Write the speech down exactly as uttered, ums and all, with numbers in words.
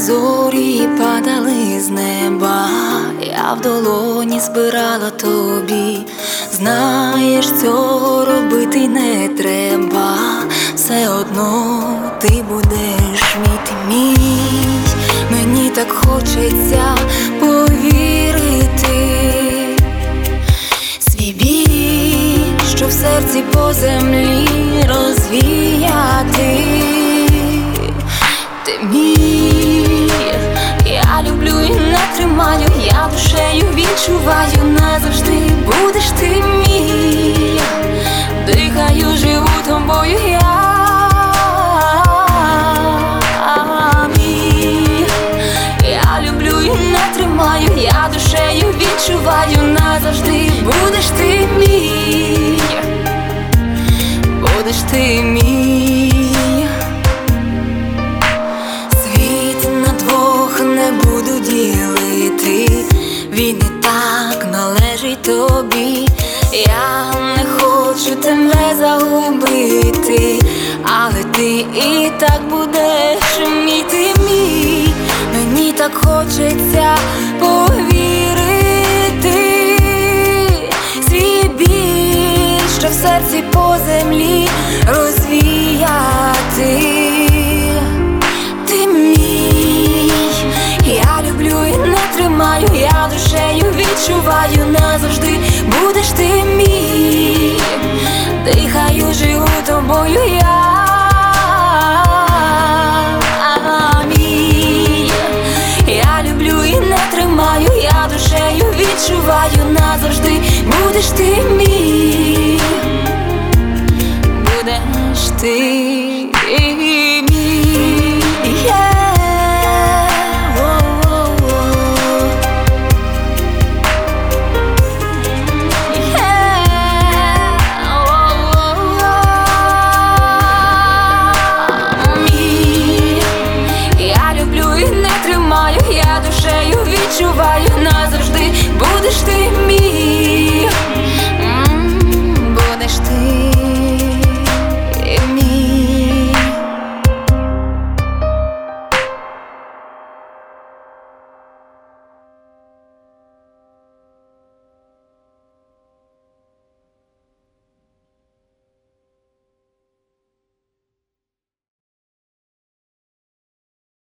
зорі падали з неба, я в долоні збирала тобі. Знаєш, цього робити не треба, все одно ти будеш мій, ти мій. Мені так хочеться повірити, свій біль, що в серці по землі розвіяти. Ти мій, я люблю і не тримаю, я душею відчуваю, назавжди будеш ти мій. Дихаю, живу тобою я, мій. Я люблю і не тримаю, я душею відчуваю, назавжди будеш ти мій, будеш ти мій. Він і так належить тобі, я не хочу тебе загубити, але ти і так будеш мій, ти мій. Мені так хочеться повірити, свій біль, що в серці по землі розвіяти. Я душею відчуваю, назавжди будеш ти мій. Дихаю, живу тобою я, мій. Я люблю і не тримаю, я душею відчуваю, назавжди будеш ти мій, будеш ти.